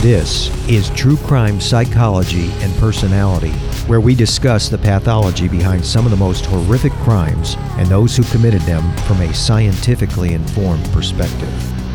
This is True Crime Psychology and Personality, where we discuss the pathology behind some of the most horrific crimes and those who committed them from a scientifically informed perspective.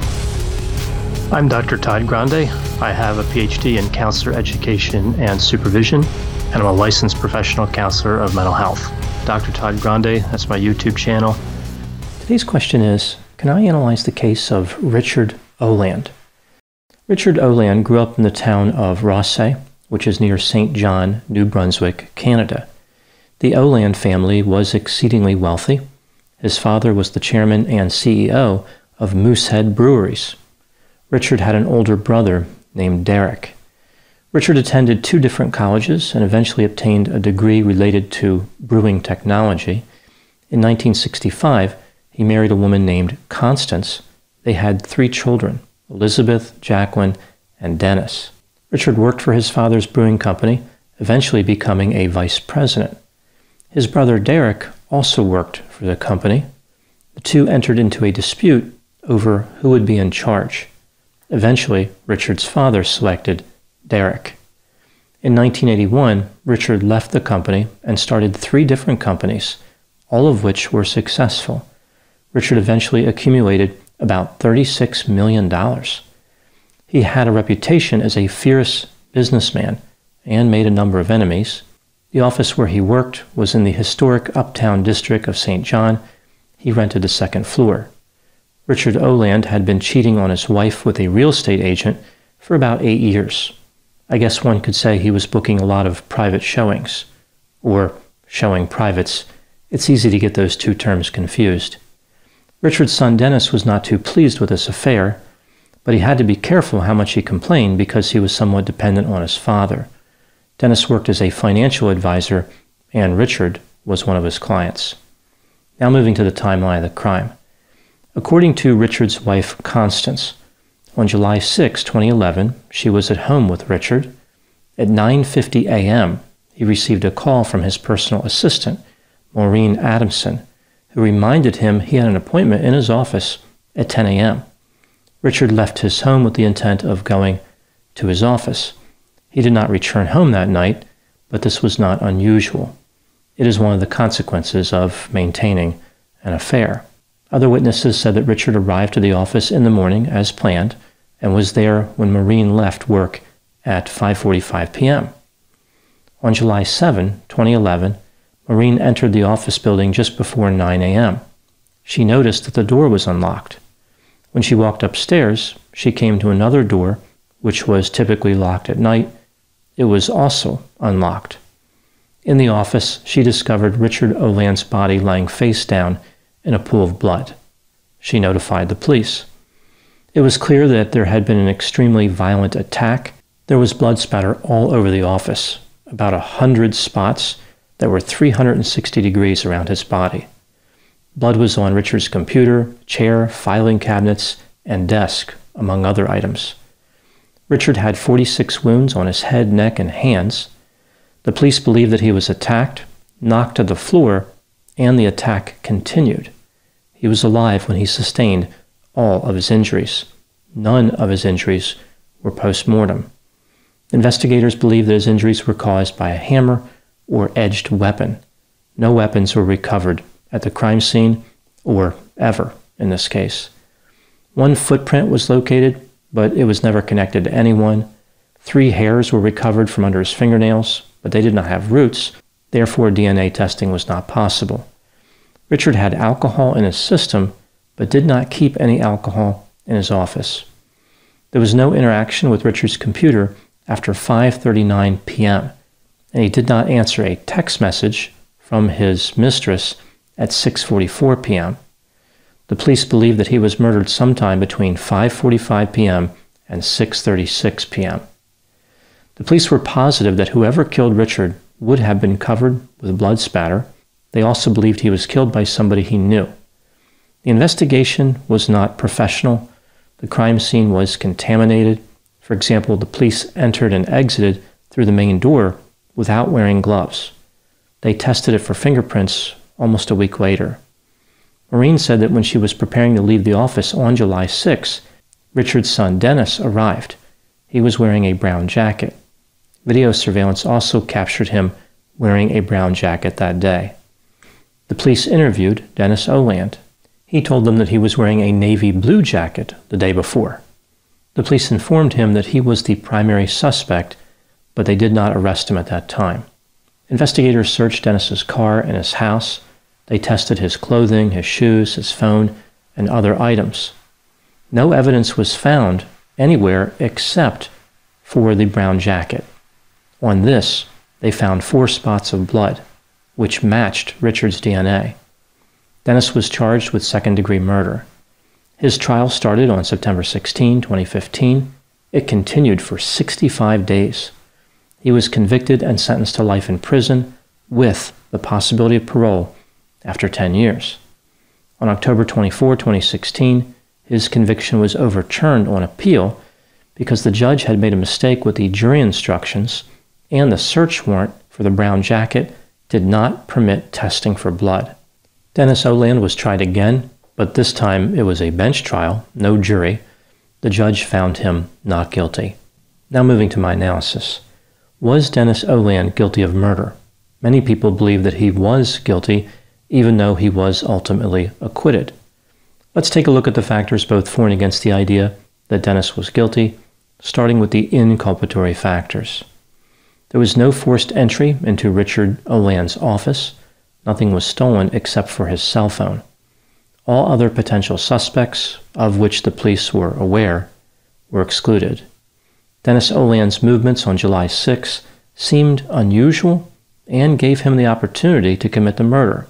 I'm Dr. Todd Grande. I have a PhD in counselor education and supervision, and I'm a licensed professional counselor of mental health. Dr. Todd Grande, that's my YouTube channel. Today's question is, can I analyze the case of Richard Oland? Richard Oland grew up in the town of Rothesay, which is near St. John, New Brunswick, Canada. The Oland family was exceedingly wealthy. His father was the chairman and CEO of Moosehead Breweries. Richard had an older brother named Derek. Richard attended two different colleges and eventually obtained a degree related to brewing technology. In 1965, he married a woman named Constance. They had 3 children, Elizabeth, Jacqueline, and Dennis. Richard worked for his father's brewing company, eventually becoming a vice president. His brother Derek also worked for the company. The two entered into a dispute over who would be in charge. Eventually, Richard's father selected Derek. In 1981, Richard left the company and started 3 different companies, all of which were successful. Richard eventually accumulated about $36 million. He had a reputation as a fierce businessman and made a number of enemies. The office where he worked was in the historic uptown district of St. John. He rented the 2nd floor. Richard Oland had been cheating on his wife with a real estate agent for about 8 years. I guess one could say he was booking a lot of private showings, or showing privates. It's easy to get those two terms confused. Richard's son Dennis was not too pleased with this affair, but he had to be careful how much he complained because he was somewhat dependent on his father. Dennis worked as a financial advisor, and Richard was one of his clients. Now moving to the timeline of the crime. According to Richard's wife, Constance, on July 6, 2011, she was at home with Richard. At 9:50 a.m., he received a call from his personal assistant, Maureen Adamson, who reminded him he had an appointment in his office at 10 a.m. Richard left his home with the intent of going to his office. He did not return home that night, but this was not unusual. It is one of the consequences of maintaining an affair. Other witnesses said that Richard arrived to the office in the morning as planned and was there when Maureen left work at 5:45 p.m. On July 7, 2011, Maureen entered the office building just before 9 a.m. She noticed that the door was unlocked. When she walked upstairs, she came to another door, which was typically locked at night. It was also unlocked. In the office, she discovered Richard Oland's body lying face down in a pool of blood. She notified the police. It was clear that there had been an extremely violent attack. There was blood spatter all over the office, about 100 spots that were 360 degrees around his body. Blood was on Richard's computer, chair, filing cabinets, and desk, among other items. Richard had 46 wounds on his head, neck, and hands. The police believe that he was attacked, knocked to the floor, and the attack continued. He was alive when he sustained all of his injuries. None of his injuries were post-mortem. Investigators believe that his injuries were caused by a hammer or edged weapon. No weapons were recovered at the crime scene or ever in this case. One footprint was located, but it was never connected to anyone. 3 hairs were recovered from under his fingernails, but they did not have roots. Therefore, DNA testing was not possible. Richard had alcohol in his system, but did not keep any alcohol in his office. There was no interaction with Richard's computer after 5:39 p.m., and he did not answer a text message from his mistress at 6:44 p.m. The police believe that he was murdered sometime between 5:45 p.m. and 6:36 p.m. The police were positive that whoever killed Richard would have been covered with blood spatter. They also believed he was killed by somebody he knew. The investigation was not professional. The crime scene was contaminated. For example, the police entered and exited through the main door without wearing gloves. They tested it for fingerprints almost a week later. Maureen said that when she was preparing to leave the office on July 6, Richard's son Dennis arrived. he was wearing a brown jacket. Video surveillance also captured him wearing a brown jacket that day. The police interviewed Dennis Oland. He told them that he was wearing a navy blue jacket the day before. The police informed him that he was the primary suspect, but they did not arrest him at that time. Investigators searched Dennis's car and his house. They tested his clothing, his shoes, his phone, and other items. No evidence was found anywhere except for the brown jacket. On this, they found 4 spots of blood, which matched Richard's DNA. Dennis was charged with second-degree murder. His trial started on September 16, 2015. It continued for 65 days. He was convicted and sentenced to life in prison with the possibility of parole after 10 years. On October 24, 2016, his conviction was overturned on appeal because the judge had made a mistake with the jury instructions, and the search warrant for the brown jacket did not permit testing for blood. Dennis Oland was tried again, but this time it was a bench trial, no jury. The judge found him not guilty. Now moving to my analysis. Was Dennis Oland guilty of murder? Many people believe that he was guilty, even though he was ultimately acquitted. Let's take a look at the factors both for and against the idea that Dennis was guilty, starting with the inculpatory factors. There was no forced entry into Richard Oland's office. Nothing was stolen except for his cell phone. All other potential suspects, of which the police were aware, were excluded. Dennis Oland's movements on July 6 seemed unusual and gave him the opportunity to commit the murder.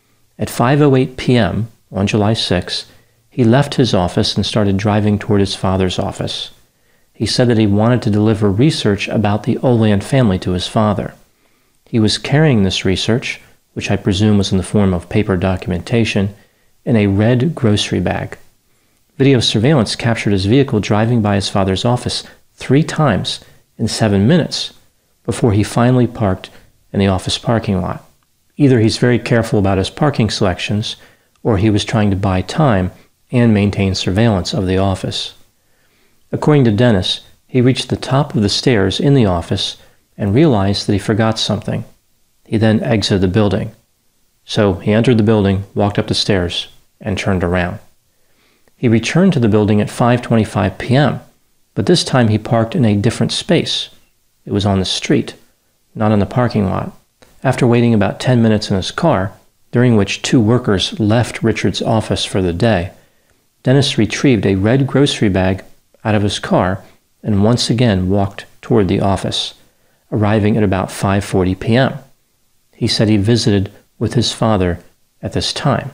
At 5:08 p.m. on July 6, he left his office and started driving toward his father's office. He said that he wanted to deliver research about the Oland family to his father. He was carrying this research, which I presume was in the form of paper documentation, in a red grocery bag. Video surveillance captured his vehicle driving by his father's office 3 times in 7 minutes before he finally parked in the office parking lot. Either he's very careful about his parking selections, or he was trying to buy time and maintain surveillance of the office. According to Dennis, he reached the top of the stairs in the office and realized that he forgot something. He then exited the building. So he entered the building, walked up the stairs, and turned around. He returned to the building at 5:25 p.m., but this time he parked in a different space. It was on the street, not in the parking lot. After waiting about 10 minutes in his car, during which 2 workers left Richard's office for the day, Dennis retrieved a red grocery bag out of his car and once again walked toward the office, arriving at about 5:40 p.m. He said he visited with his father at this time.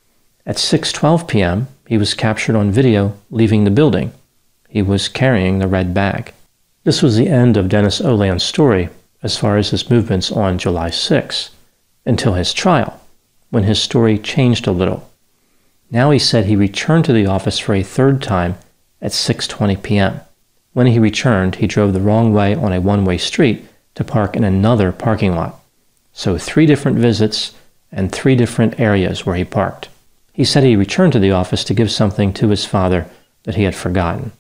At 6:12 p.m., he was captured on video leaving the building. He was carrying the red bag. This was the end of Dennis Oland's story as far as his movements on July 6, until his trial, when his story changed a little. Now he said he returned to the office for a 3rd time at 6:20 p.m. When he returned, he drove the wrong way on a one-way street to park in another parking lot. So 3 different visits and 3 different areas where he parked. He said he returned to the office to give something to his father that he had forgotten.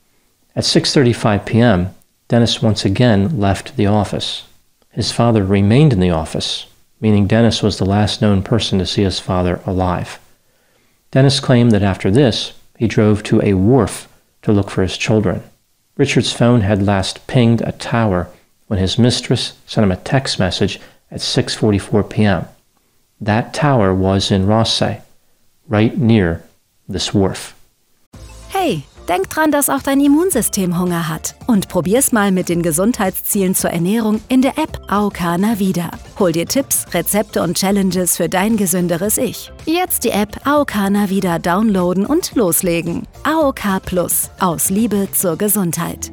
At 6:35 p.m., Dennis once again left the office. His father remained in the office, meaning Dennis was the last known person to see his father alive. Dennis claimed that after this, he drove to a wharf to look for his children. Richard's phone had last pinged a tower when his mistress sent him a text message at 6:44 p.m. That tower was in Rothsay, right near this wharf. Hey, denk dran, dass auch dein Immunsystem Hunger hat. Und probier's mal mit den Gesundheitszielen zur Ernährung in der App AOK Navida. Hol dir Tipps, Rezepte und Challenges für dein gesünderes Ich. Jetzt die App AOK Navida downloaden und loslegen. AOK Plus. Aus Liebe zur Gesundheit.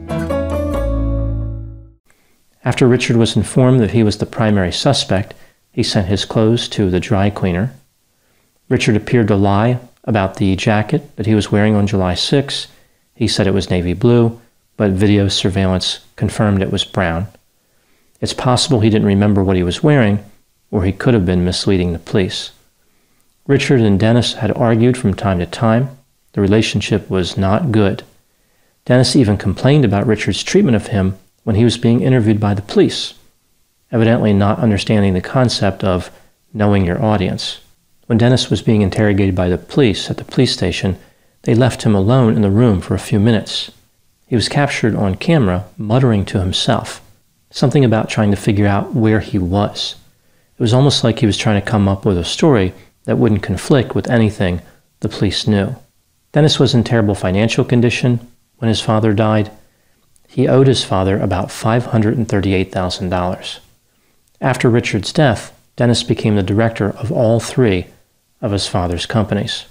After Richard was informed that he was the primary suspect, he sent his clothes to the dry cleaner. Richard appeared to lie about the jacket that he was wearing on July 6. He said it was navy blue, but video surveillance confirmed it was brown. It's possible he didn't remember what he was wearing, or he could have been misleading the police. Richard and Dennis had argued from time to time. The relationship was not good. Dennis even complained about Richard's treatment of him when he was being interviewed by the police, evidently not understanding the concept of knowing your audience. When Dennis was being interrogated by the police at the police station, they left him alone in the room for a few minutes. He was captured on camera muttering to himself, something about trying to figure out where he was. It was almost like he was trying to come up with a story that wouldn't conflict with anything the police knew. Dennis was in terrible financial condition when his father died. He owed his father about $538,000. After Richard's death, Dennis became the director of all three of his father's companies.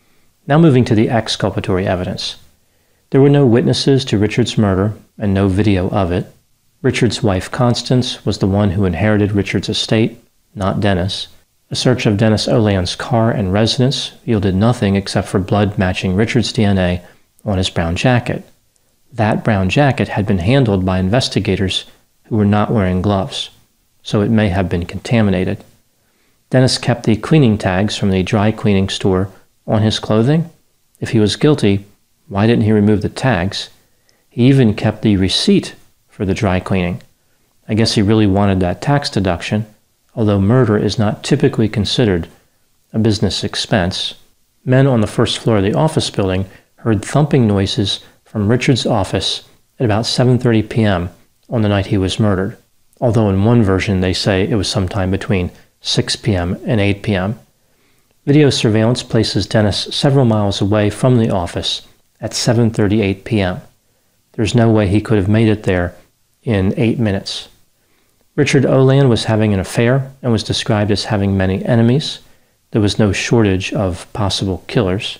Now moving to the exculpatory evidence. There were no witnesses to Richard's murder and no video of it. Richard's wife, Constance, was the one who inherited Richard's estate, not Dennis. A search of Dennis Oland's car and residence yielded nothing except for blood matching Richard's DNA on his brown jacket. That brown jacket had been handled by investigators who were not wearing gloves, so it may have been contaminated. Dennis kept the cleaning tags from the dry cleaning store on his clothing. If he was guilty, why didn't he remove the tags? He even kept the receipt for the dry cleaning. I guess he really wanted that tax deduction, although murder is not typically considered a business expense. Men on the first floor of the office building heard thumping noises from Richard's office at about 7:30 p.m. on the night he was murdered, although in one version they say it was sometime between 6 p.m. and 8 p.m. Video surveillance places Dennis several miles away from the office at 7:38 p.m. There's no way he could have made it there in 8 minutes. Richard Oland was having an affair and was described as having many enemies. There was no shortage of possible killers.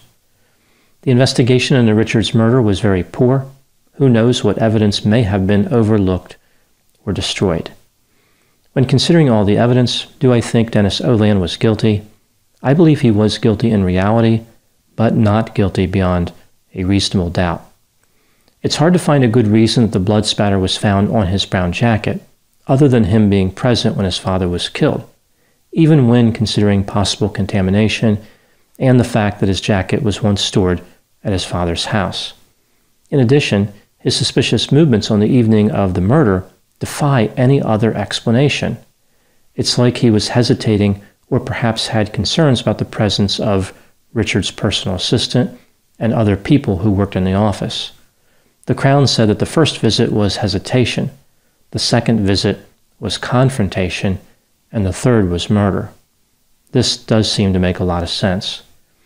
The investigation into Richard's murder was very poor. Who knows what evidence may have been overlooked or destroyed. When considering all the evidence, do I think Dennis Oland was guilty? I believe he was guilty in reality, but not guilty beyond a reasonable doubt. It's hard to find a good reason that the blood spatter was found on his brown jacket, other than him being present when his father was killed, even when considering possible contamination and the fact that his jacket was once stored at his father's house. In addition, his suspicious movements on the evening of the murder defy any other explanation. It's like he was hesitating or perhaps had concerns about the presence of Richard's personal assistant and other people who worked in the office. The Crown said that the first visit was hesitation, the second visit was confrontation, and the third was murder. This does seem to make a lot of sense.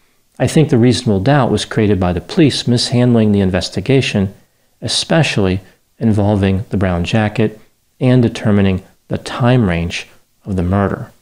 I think the reasonable doubt was created by the police mishandling the investigation, especially involving the brown jacket and determining the time range of the murder.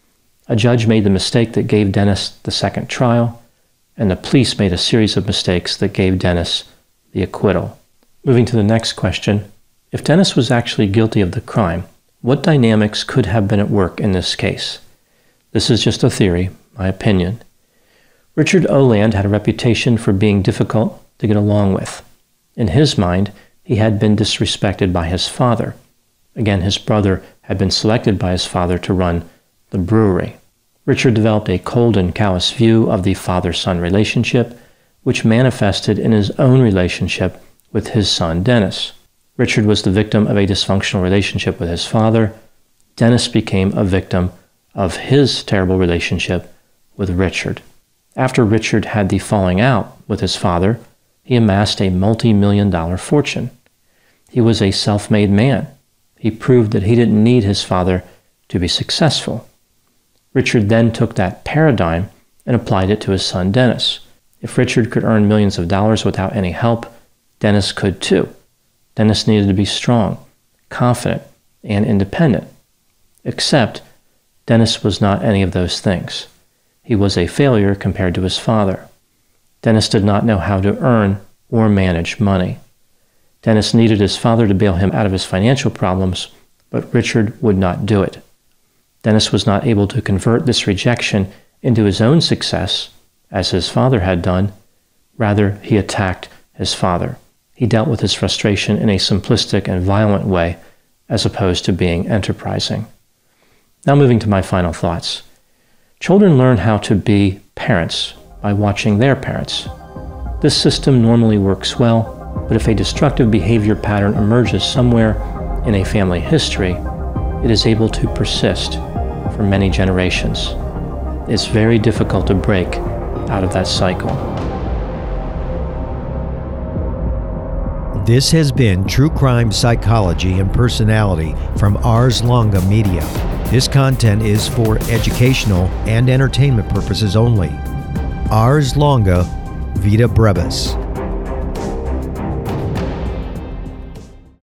A judge made the mistake that gave Dennis the second trial, and the police made a series of mistakes that gave Dennis the acquittal. Moving to the next question, if Dennis was actually guilty of the crime, what dynamics could have been at work in this case? This is just a theory, my opinion. Richard Oland had a reputation for being difficult to get along with. In his mind, he had been disrespected by his father. Again, his brother had been selected by his father to run the brewery. Richard developed a cold and callous view of the father-son relationship, which manifested in his own relationship with his son Dennis. Richard was the victim of a dysfunctional relationship with his father. Dennis became a victim of his terrible relationship with Richard. After Richard had the falling out with his father, he amassed a multi-million-dollar fortune. He was a self-made man. He proved that he didn't need his father to be successful. Richard then took that paradigm and applied it to his son Dennis. If Richard could earn millions of dollars without any help, Dennis could too. Dennis needed to be strong, confident, and independent. Except Dennis was not any of those things. He was a failure compared to his father. Dennis did not know how to earn or manage money. Dennis needed his father to bail him out of his financial problems, but Richard would not do it. Dennis was not able to convert this rejection into his own success, as his father had done. Rather, he attacked his father. He dealt with his frustration in a simplistic and violent way, as opposed to being enterprising. Now moving to my final thoughts. Children learn how to be parents by watching their parents. This system normally works well, But if a destructive behavior pattern emerges somewhere in a family history, it is able to persist for many generations. It's very difficult to break out of that cycle. This has been True Crime Psychology and Personality from Ars Longa Media. This content is for educational and entertainment purposes only. Ars Longa, Vita Brevis.